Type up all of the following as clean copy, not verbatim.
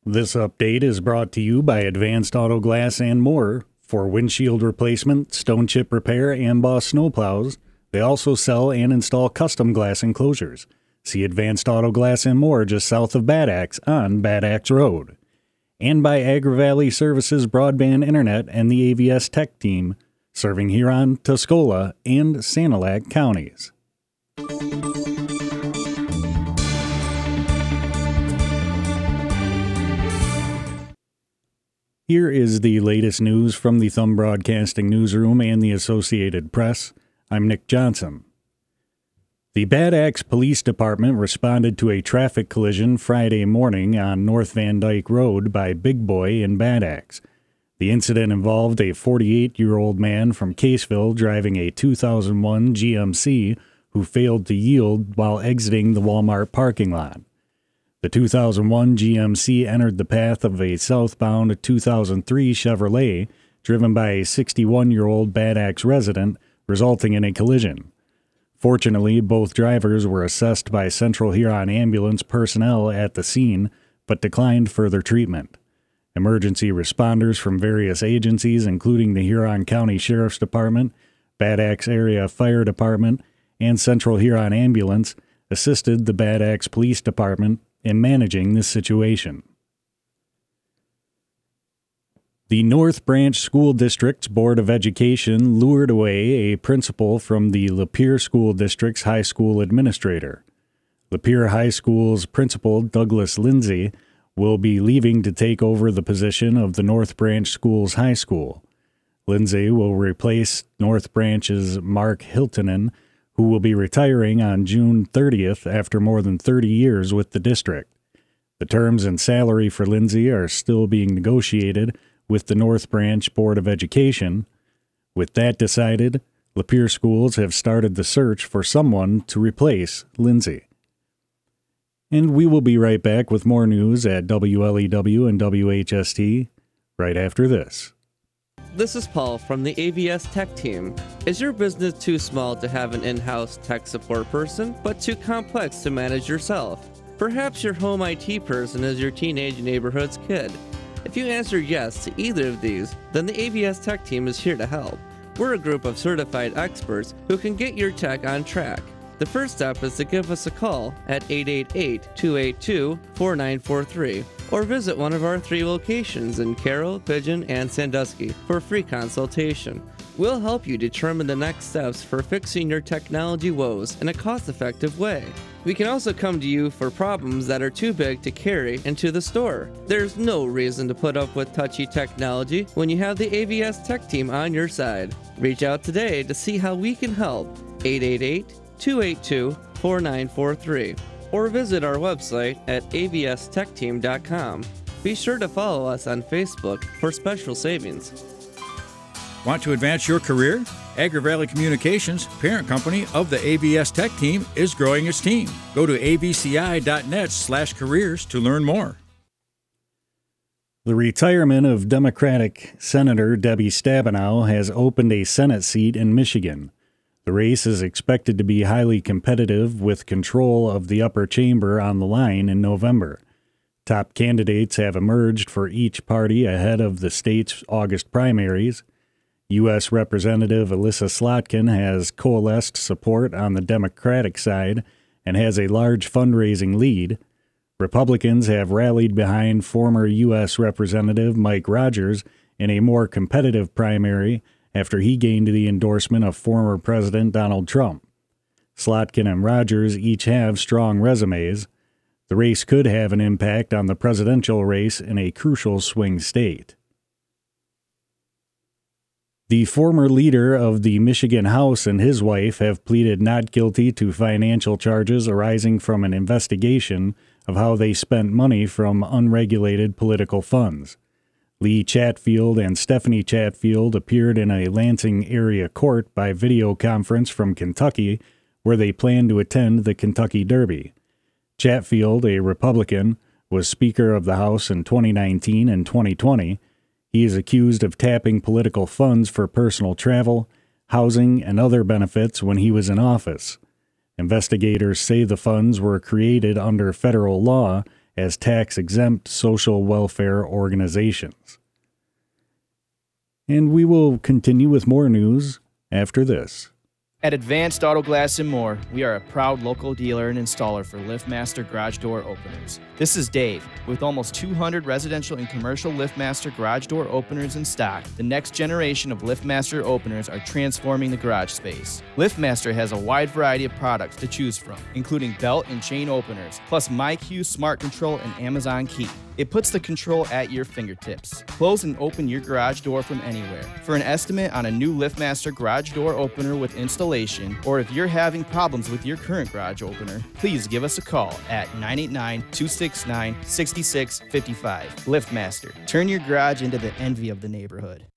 This update is brought to you by Advanced Auto Glass and More. For windshield replacement, stone chip repair, and Boss snowplows, they also sell and install custom glass enclosures. See Advanced Auto Glass and More just south of Bad Axe on Bad Axe Road. And by AgriValley Services Broadband Internet and the AVS Tech Team, serving Huron, Tuscola, and Sanilac counties. Here is the latest news from the Thumb Broadcasting Newsroom and the Associated Press. I'm Nick Johnson. The Bad Axe Police Department responded to a traffic collision Friday morning on North Van Dyke Road by Big Boy in Bad Axe. The incident involved a 48-year-old man from Caseville driving a 2001 GMC who failed to yield while exiting the Walmart parking lot. The 2001 GMC entered the path of a southbound 2003 Chevrolet driven by a 61-year-old Bad Axe resident, resulting in a collision. Fortunately, both drivers were assessed by Central Huron ambulance personnel at the scene, but declined further treatment. Emergency responders from various agencies, including the Huron County Sheriff's Department, Bad Axe Area Fire Department, and Central Huron Ambulance, assisted the Bad Axe Police Department in managing this situation. The North Branch School District's Board of Education lured away a principal from the Lapeer School District's high school administrator. Lapeer High School's principal, Douglas Lindsay, will be leaving to take over the position of the North Branch Schools High School. Lindsay will replace North Branch's Mark Hiltonen, who will be retiring on June 30th after more than 30 years with the district. The terms and salary for Lindsay are still being negotiated with the North Branch Board of Education. With that decided, Lapeer Schools have started the search for someone to replace Lindsay. And we will be right back with more news at WLEW and WHST right after this. This is Paul from the AVS Tech Team. Is your business too small to have an in-house tech support person, but too complex to manage yourself? Perhaps your home IT person is your teenage neighborhood's kid. If you answer yes to either of these, then the AVS Tech Team is here to help. We're a group of certified experts who can get your tech on track. The first step is to give us a call at 888-282-4943 or visit one of our 3 locations in Carroll, Pigeon, and Sandusky for a free consultation. We'll help you determine the next steps for fixing your technology woes in a cost-effective way. We can also come to you for problems that are too big to carry into the store. There's no reason to put up with touchy technology when you have the AVS Tech Team on your side. Reach out today to see how we can help. 888-282-4943 or visit our website at avstechteam.com. Be sure to follow us on Facebook for special savings. Want to advance your career? AgriValley Communications, parent company of the AVS Tech Team, is growing its team. Go to avci.net/careers to learn more. The retirement of Democratic Senator Debbie Stabenow has opened a Senate seat in Michigan. The race is expected to be highly competitive with control of the upper chamber on the line in November. Top candidates have emerged for each party ahead of the state's August primaries. U.S. Representative Elissa Slotkin has coalesced support on the Democratic side and has a large fundraising lead. Republicans have rallied behind former U.S. Representative Mike Rogers in a more competitive primary after he gained the endorsement of former President Donald Trump. Slotkin and Rogers each have strong resumes. The race could have an impact on the presidential race in a crucial swing state. The former leader of the Michigan House and his wife have pleaded not guilty to financial charges arising from an investigation of how they spent money from unregulated political funds. Lee Chatfield and Stephanie Chatfield appeared in a Lansing area court by video conference from Kentucky, where they plan to attend the Kentucky Derby. Chatfield, a Republican, was Speaker of the House in 2019 and 2020. He is accused of tapping political funds for personal travel, housing, and other benefits when he was in office. Investigators say the funds were created under federal law as tax-exempt social welfare organizations. And we will continue with more news after this. At Advanced Auto Glass and More, we are a proud local dealer and installer for LiftMaster garage door openers. This is Dave. With almost 200 residential and commercial LiftMaster garage door openers in stock, the next generation of LiftMaster openers are transforming the garage space. LiftMaster has a wide variety of products to choose from, including belt and chain openers, plus MyQ Smart Control and Amazon Key. It puts the control at your fingertips. Close and open your garage door from anywhere. For an estimate on a new LiftMaster garage door opener with installation, or if you're having problems with your current garage opener, please give us a call at 989-269-6655. LiftMaster. Turn your garage into the envy of the neighborhood.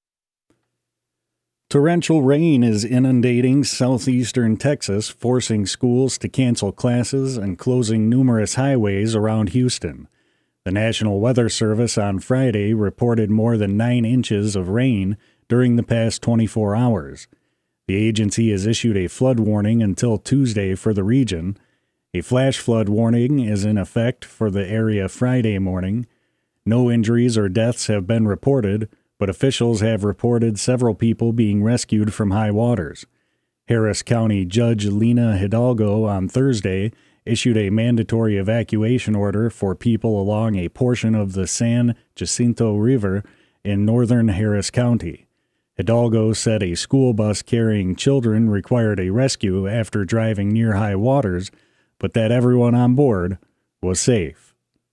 Torrential rain is inundating southeastern Texas, forcing schools to cancel classes and closing numerous highways around Houston. The National Weather Service on Friday reported more than 9 inches of rain during the past 24 hours. The agency has issued a flood warning until Tuesday for the region. A flash flood warning is in effect for the area Friday morning. No injuries or deaths have been reported, but officials have reported several people being rescued from high waters. Harris County Judge Lena Hidalgo on Thursday issued a mandatory evacuation order for people along a portion of the San Jacinto River in northern Harris County. Hidalgo said a school bus carrying children required a rescue after driving near high waters, but that everyone on board was safe.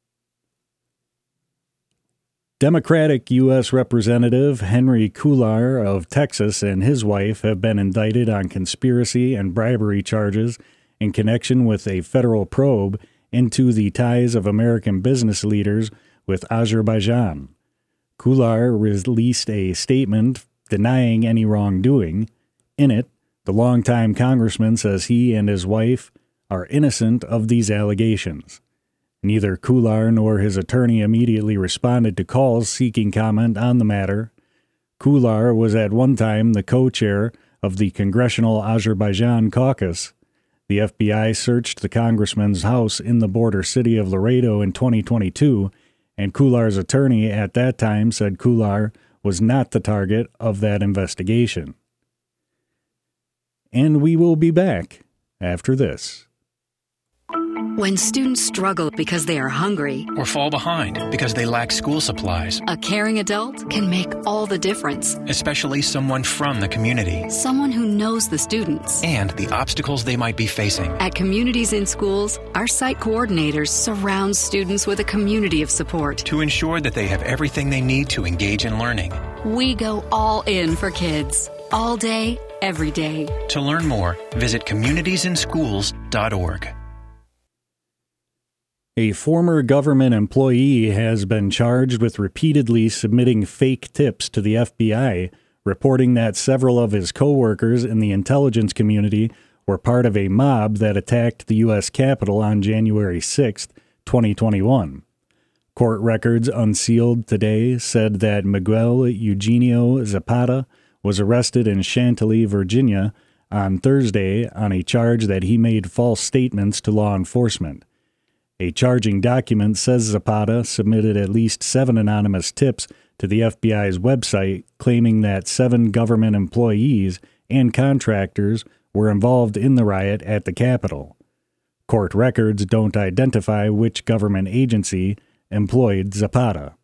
Democratic U.S. Representative Henry Cuellar of Texas and his wife have been indicted on conspiracy and bribery charges in connection with a federal probe into the ties of American business leaders with Azerbaijan. Cuellar released a statement denying any wrongdoing. In it, the longtime congressman says he and his wife are innocent of these allegations. Neither Cuellar nor his attorney immediately responded to calls seeking comment on the matter. Cuellar was at one time the co-chair of the Congressional Azerbaijan Caucus. The FBI searched the congressman's house in the border city of Laredo in 2022, and Cuellar's attorney at that time said Cuellar was not the target of that investigation. And we will be back after this. When students struggle because they are hungry or fall behind because they lack school supplies, a caring adult can make all the difference. Especially someone from the community. Someone who knows the students and the obstacles they might be facing. At Communities in Schools, our site coordinators surround students with a community of support to ensure that they have everything they need to engage in learning. We go all in for kids, all day, every day. To learn more, visit communitiesinschools.org. A former government employee has been charged with repeatedly submitting fake tips to the FBI, reporting that several of his co-workers in the intelligence community were part of a mob that attacked the U.S. Capitol on January 6, 2021. Court records unsealed today said that Miguel Eugenio Zapata was arrested in Chantilly, Virginia, on Thursday on a charge that he made false statements to law enforcement. A charging document says Zapata submitted at least 7 anonymous tips to the FBI's website claiming that 7 government employees and contractors were involved in the riot at the Capitol. Court records don't identify which government agency employed Zapata.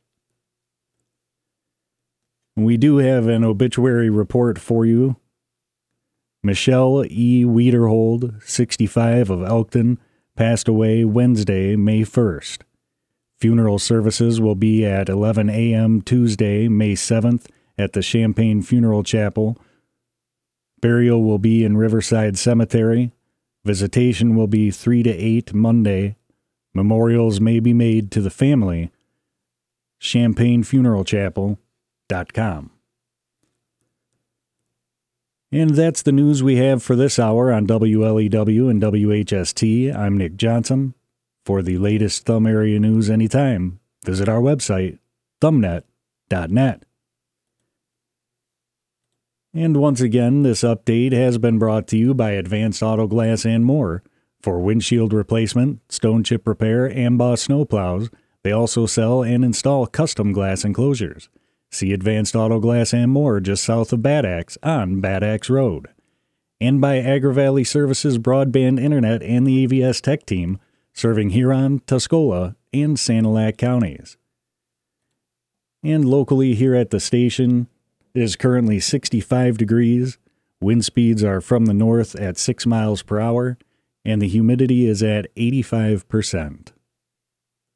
We do have an obituary report for you. Michelle E. Wiederhold, 65, of Elkton, passed away Wednesday, May 1st. Funeral services will be at 11 a.m. Tuesday, May 7th at the Champaign Funeral Chapel. Burial will be in Riverside Cemetery. Visitation will be 3 to 8 Monday. Memorials may be made to the family. ChampaignFuneralChapel.com. And that's the news we have for this hour on WLEW and WHST. I'm Nick Johnson. For the latest Thumb area news anytime, visit our website, thumbnet.net. And once again, this update has been brought to you by Advanced Auto Glass and More. For windshield replacement, stone chip repair, and Boss snowplows, they also sell and install custom glass enclosures. See Advanced Auto Glass and more just south of Bad Axe on Bad Axe Road. And by AgriValley Services Broadband Internet and the AVS Tech Team, serving Huron, Tuscola, and Sanilac counties. And locally here at the station, it is currently 65 degrees, wind speeds are from the north at 6 miles per hour, and the humidity is at 85%.